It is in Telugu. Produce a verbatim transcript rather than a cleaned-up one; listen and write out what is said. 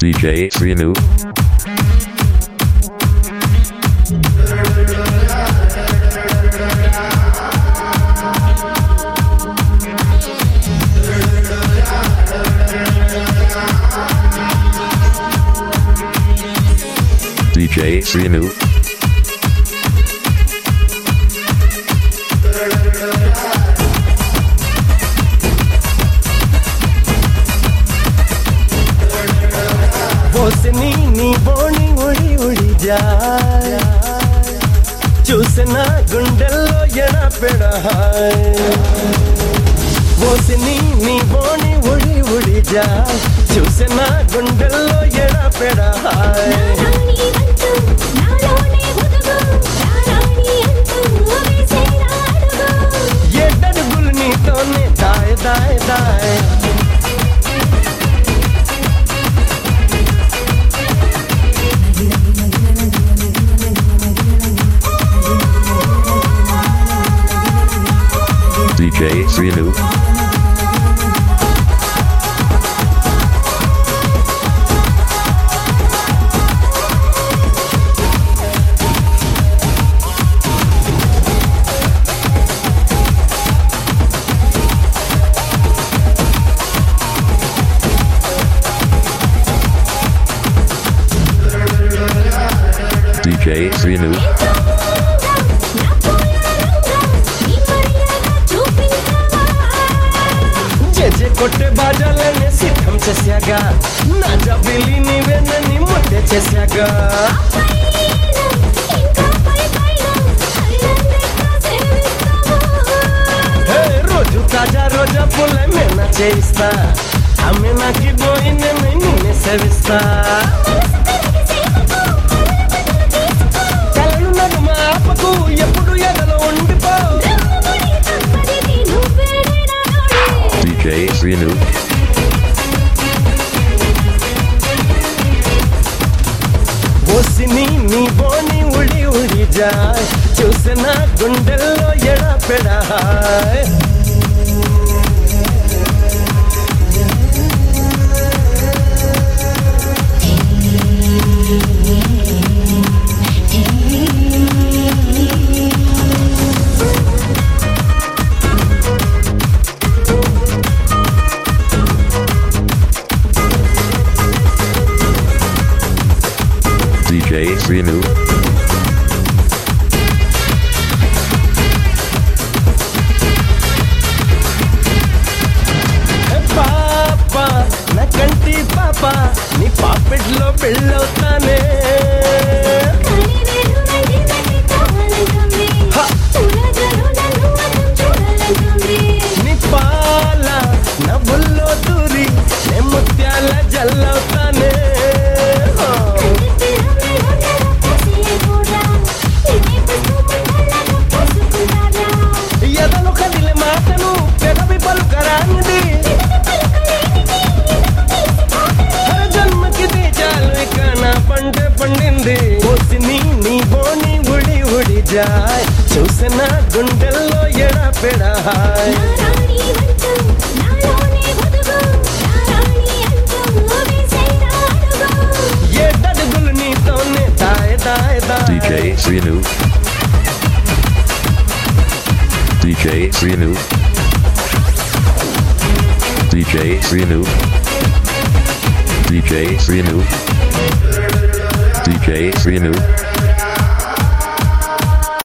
D J Srinu. D J Srinu. बोसनी नी बोनी उड़ी उड़ी जाए చూసినా గుండెల్లో ఎడపెడ बोसनी नी बोनी उड़ी उड़ी जाए చూసినా గుండెల్లో ఎడపెడ ఎడడుగులు నీతోనే దాయ్ దాయ్ దాయ్ D J Srinu. D J Srinu. जे कोटे बाजाले सिद्धम చేశాగా నా జబిలి నీవేనని ముద్ద చేశాగా హే రోజు తాజా రోజా పుల్లె మేనా చేయిస్తా ఆమె నాకి పోయినే నిన్నే సేవిస్తా కలలు నన్ను మాపకు ఎప్పుడు ఎదలో ఉండిపో D J Srinu. बोसनी नी बोनी उड़ी उड़ी जाए చూసినా గుండెల్లో ఎడపెడ D J Srinu. పాపా నా కంటి పాపా నీ పాపెట్లో పెళ్ళవుతానే నీ పాల నా బుల్లో దూరి నే ముత్యాల జల్లవుతానే ఎదలు కదిలే మాటను పెదవి పలుకరానిది హర జన్మకిది చాలు ఇక నా పంట పండింది పోసిని నీ బోని ఉడి ఉడి జాయ్ చూసినా గుండెల్లో ఎడపెడ ఎడడుగులు నీతోనే దాయ్ దాయ్ దాయ్ D J Srinu. D J Srinu. D J Srinu. D J Srinu. D J Srinu.